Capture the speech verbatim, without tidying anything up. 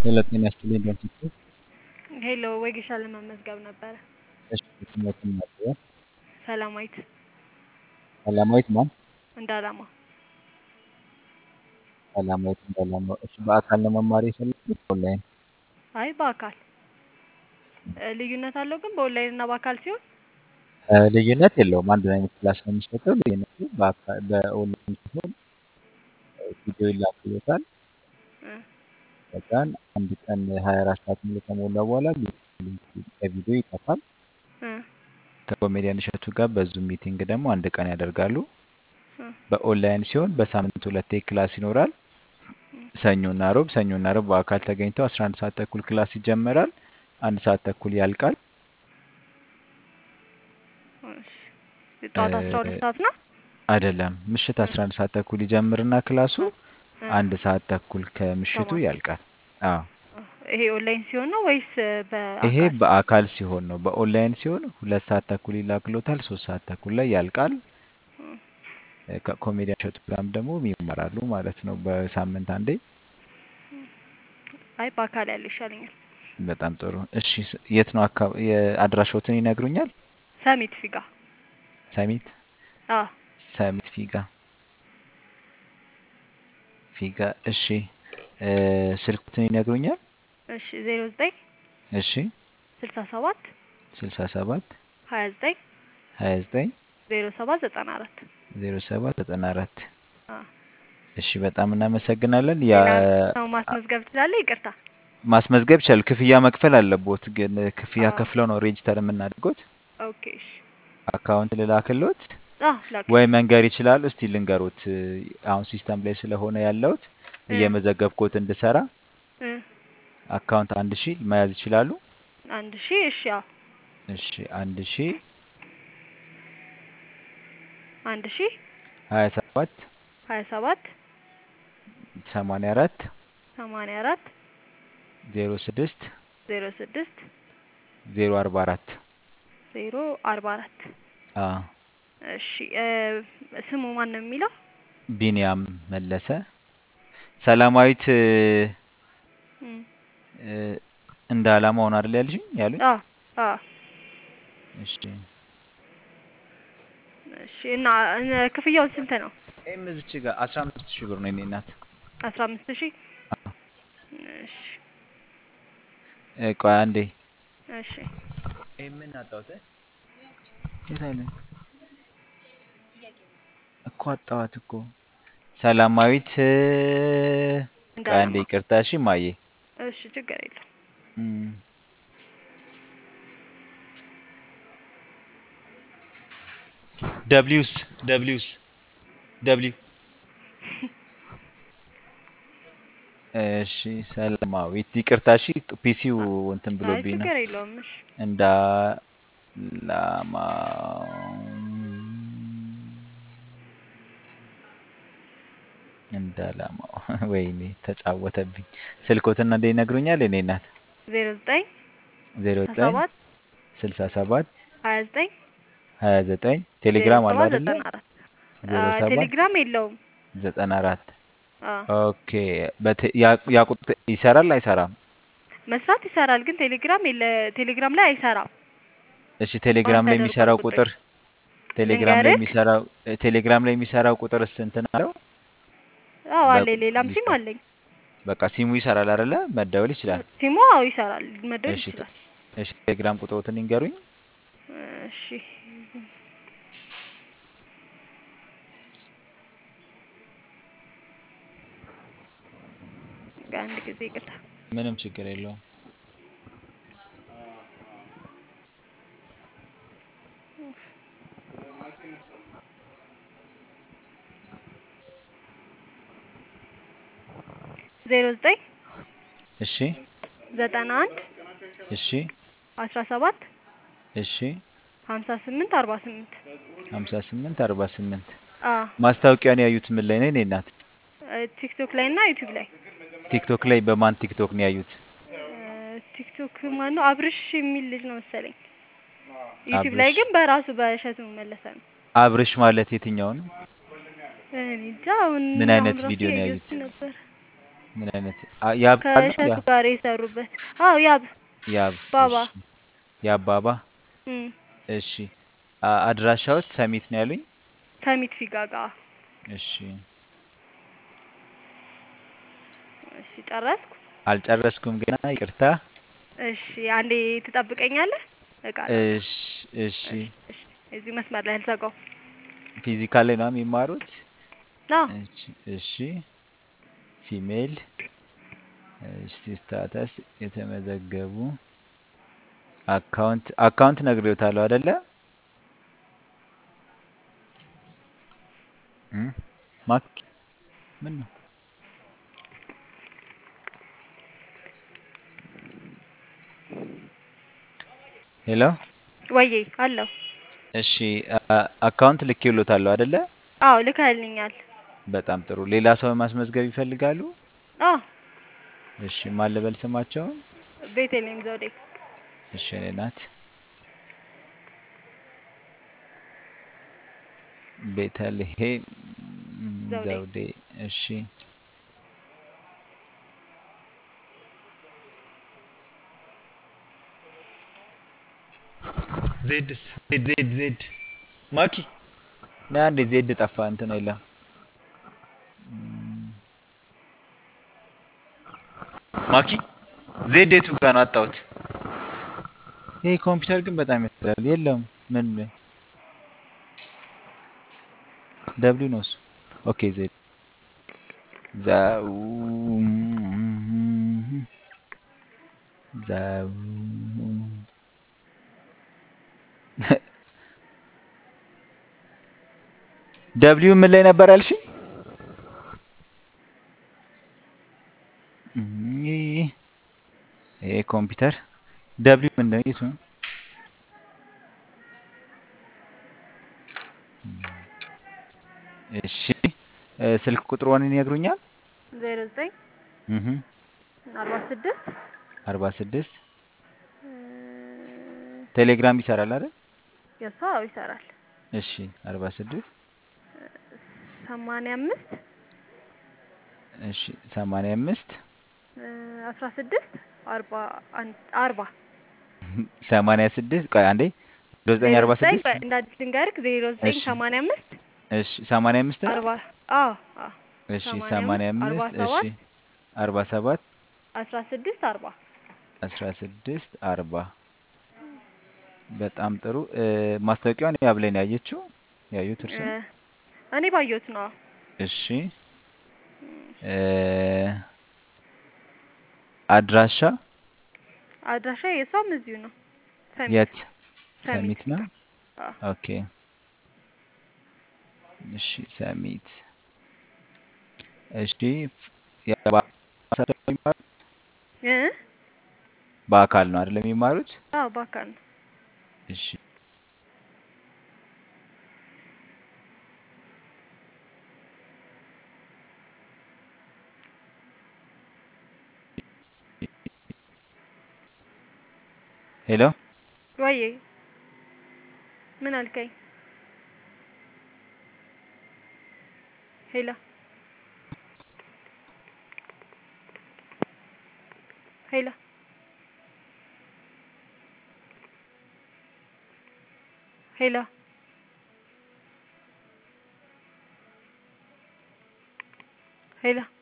ጤና ይስጥልኝ በንቲቱ ሄሎ ወጌሻ ለመመዝገብ ነበረ። እሺ ስሞትን ማጥያ ሰላማዊት ሰላማዊት ማን እንዳላማ። ሰላማዊት እንዳላማ እሺ በአካል ነው መማር የፈለጉት ኦንላይን? አይ በአካል እ ልዩነት አለው ግን በኦንላይን እና በአካል ሲሆን? እ ልዩነት የለውም አንድ አይነት ክላስ ነው የሚሰጠው። ልዩነቱ በአካ በኦንላይን ሲሆን ቪዲዮ ይላክልዎታል። እ ከዛን አንድ ቀን ሀያ አራት ሰዓት ሙሉ ከሞላ በኋላ ሊንኩ በቪዲዮ ይጠፋል። እ ከኮሜዲያን እሸቱ ጋር በዙም ሚቲንግ ደግሞ አንድ ቀን ያደርጋሉ። እ በኦንላይን ሲሆን በሳምንት ሁለቴ ክላስ ይኖራል። ሰኞና ሮብ ሰኞና ሮብ በአካል ተገኝተው አስራ አንድ ሰዓት ተኩል ክላስ ይጀመራል። አንድ ሰዓት ተኩል ያልቃል። እሺ ጠዋት አስራ ሁለት ሰዓት ነው? አይደለም ምሽት እ አስራ አንድ ሰዓት ተኩል ይጀምርና ክላሱ እ እ አንድ ሰዓት ተኩል ከምሽቱ ከማታ ያልቃል። አዎ ይሄ ኦንላይን ሲሆን ነው ወይስ ይሄ በአካል? በአካል ሲሆን ነው። በኦንላይን ሲሆን ሁለት ሰዓት ተኩል ይላክሎታል። ሶስት ሰዓት ተኩል ላይ ያልቃል። እ እ ከኮሜዲያን እሸቱ ጋርም ደግሞ ይማራሉ ማለት ነው በሳምንት አንዴ። አይ በአካል ያለው ይሻለኛል። በጣም ጥሩ። እሺ ስ- የት ነው አካባቢ የአድራሻዎትን ይነግሩኛል? ሰሚት ፊጋ። ሰሚት አዎ ሰሚት ፊጋ ፊጋ። እሺ እ ስልክዎትን ይነግሩኛል? እሺ ዜሮ ዘጠኝ እሺ ስልሳ ሰባት ስልሳ ሰባት ሀያ ዘጠኝ ሀያ ዘጠኝ ዜሮ ሰባት ዘጠና አራት ዜሮ ሰባት ዘጠና አራት አዎ እሺ በጣም እናመሰግናለን። ያ ሌላ ሰው ማስመዝገብ ትችላለህ? ይቅርታ። ማስመዝገብ ይቻላል። ክፍያ መክፈል አለቦት፣ ግን ክፍያ አዎ ከፍለው ነው ሬጅስተር የምናደርጉት። ኦኬ እሺ። አካውንት ልላክሎት አዎ ወይ ላክልኝ። መንገር ይችላሉ? እስቲ ልንገሮት። እ፣ አሁን ሲስተም ላይ ስለሆነ ያለውት እ እየመዘገብኩት እንድሰራ እ አካውንት አንድ ሺህ መያዝ ይችላሉ? አንድ ሺህ እሺ። አዎ እሺ አንድ ሺህ አንድ ሺህ ሀያ ሰባት ሀያ ሰባት ሰማንያ አራት ሰማንያ አራት ዜሮ ስድስት ዜሮ ስድስት ዜሮ አርባ አራት ዜሮ አርባ አራት አ እሺ። እ ስሙ ማን ነው የሚለው? ቢኒያም መለሰ። ሰላማዊት እ፣ እም እ፣ እንደ አላማው ነው አይደል ያልሽኝ ያሉኝ? አዎ አዎ እሺ እሺ። እና እ ክፍያው ስንት ነው? ይሄም እዚች ጋር አስራ አምስት ሺህ ብር ነው የኔ እናት። አስራ አምስት ሺህ እሺ እ፣ ቆይ አንዴ እሺ። ይሄ ምን አጣሁት እ? የት አለ እኮ አጣኋት እኮ ሰላማዊት እ፣ ቆይ አንዴ እንዳለማ ይቅርታ እሺ ማዬ እሺ ችግር የለም። እም፣ ደብሊውስ ደብሊውስ ደብሊው እሺ ሰላማዊት ይቅርታ እሺ ፒሲው አ- እንትን አይ ብሎብኝ ነው። ችግር የለውም። እሺ እንዳ ላማ እንዳላማው ወይኔ ተጫወተብኝ። ስልኮትና እንደ ይነግሩኛል እኔ እናት ዜሮ ዘጠኝ ዜሮ ስልሳ ዘጠኝ ሰባት ስልሳ ሰባት ሀያ ዘጠኝ ሀያ ዘጠኝ ዜሮ ቴሌግራም አለው ሰባት አይደለ? ዘጠና አራት ዜሮ ሰባት ቴሌግራም የለውም። ዘጠና አራት አዎ ኦኬ። በቴ- ያ ያ ቁጥር ይሰራል አይሰራም? መስራት ይሰራል ግን ቴሌግራም የለ ቴሌግራም ላይ አይሰራም። እሺ ባን ቴሌግራም ላይ ተደርጓል የሚሰራው ቁጥሬ። ቁጥር ቴሌግራም ላይ ልንገርክ? የሚሰራው እ፣ ቴሌግራም ላይ የሚሰራው ቁጥር ስንት ነው? አዎ አለ በቁ- ሌላም ሲም ሊስታ አለኝ። በቃ ሲሙ ይሰራል አይደለ? መደወል ይችላል። ሲሙ አዎ ይሰራል፣ መደወል እሺ ተ- ይችላል። እሺ ቴሌግራም ቁጥሮትን ይንገሩኝ። እሺ አንድ ጊዜ ይቅርታ። ምንም ችግር የለውም። ዜሮ ዘጠኝ እሺ ዘጠና አንድ እሺ አስራ ሰባት እሺ ሀምሳ ስምንት አርባ ስምንት ሀምሳ ስምንት አርባ ስምንት አ ማስታወቂያን ያዩት ምን ላይ ነው የኔ እናት? ቲክቶክ ላይ እና ዩቲዩብ ላይ። ቲክቶክ ላይ በማን ቲክቶክ ነው ያዩት? እ ቲክቶክ ማን ነው? አብርሽ የሚል ልጅ ነው መሰለኝ። ዩቲዩብ ላይ አብርሽ ግን በራሱ በእሸቱ መለሰ ነው። አብርሽ ማለት የትኛው ነው? እኔ እንጃ አሁን ምን አሁን አይነት ራሱ ቪዲዮ ነው ያዩት? ያየሁት ነበር። ምን አይነት አ- ያብ ቃል ነው? ያ ከእሸቱ ጋር የሰሩበት። አዎ ያብ ያብ። ባባ። እሺ ያባባ። እም እሺ አ- አድራሻዎት ሰሚት ነው ያሉኝ? ሰሚት ፊጋጋ። እሺ እሺ ጨረስኩ። አልጨረስኩም ገና ይቅርታ። እሺ አንዴ ትጠብቀኛለህ? እቃ ላምጣ። እሺ እሺ እሺ እሺ እዚህ መስመር ላይ አልዘጋው። ፊዚካል ላይ ነው የሚማሩት? አዎ እሺ እሺ ፊሜል። እሺ ስታተስ የተመዘገቡ አካውንት አካውንት ነግሬዎታለሁ አይደለ? እም ማክ ምን ነው? ሄሎ ወዬ አለው። እሺ አ- አካውንት ልኬልዎታለሁ አይደለ? አዎ ልከህልኛል። በጣም ጥሩ። ሌላ ሰው ማስመዝገብ ይፈልጋሉ? አዎ እሺ ማን ልበል ስማቸውን? ቤተልሔም ዘውዴ። እሺ እኔ ናት ቤተልሔም ዘውዴ። ዘውዴ። እሺ ዜድ ዜድ ዜድ ዜድ ማኪ ና እንዴ ዜድ ጠፋ እንትን የለም። ማኪ ዜድ የቱ ጋር ነው አጣሁት? ይሄ ኮምፒውተር ግን በጣም ያስጠላል። የለም ምን ደብሊው ነው እሱ። ኦኬ ዜድ ዛው ዛው ደብሊው ምን ላይ ነበር ያልሽኝ? ይሄ ኮምፒውተር ደብሊው ምንድን ነው? የቱ ነው? እሺ እ፣ ስልክ ቁጥሩን ይነግሩኛል? ዜሮ ዘጠኝ እህ አርባ ስድስት አርባ ስድስት ቴሌግራም ይሰራል አይደል? የሷ አዎ ይሰራል። እሺ አርባ ስድስት ሰማንያ አምስት እሺ ሰማንያ አምስት አስራ ስድስት አርባ አንድ አርባ ሰማንያ ስድስት ቆይ አንዴ ዘጠኝ ዜሮ አርባ ዘጠኝ ስድስት እንደ አዲስ ልንገርክ ዜሮ ዘጠኝ እሺ ሰማንያ አምስት እሺ ሰማንያ አምስት ነው? አርባ አዎ አዎ እሺ ሰማንያ አምስት ሰማንያ አርባ አምስት እሺ ሰባት አርባ ሰባት አስራ ስድስት አርባ አስራ ስድስት አርባ በጣም ጥሩ። እ፣ ማስታወቂያውን ያብ ላይ ነው ያየችው? ያዩት እርሶ? እኔ ባየሁት ነው። እሺ እ፣ አድራሻ አድራሻ የሷም እዚሁ ነው። ሰሚት የት? ሰሚት ሰሚት ነው? አዎ ኦኬ እሺ ሰሚት። እሺ ያ- በአካል ነው የሚማሩት? እ በአካል ነው አይደል የሚማሩት? አዎ በአካል ነው። እሺ ሄሎ ወዬ ምን አልከኝ? ሄሎ ሄሎ ሄሎ ሄሎ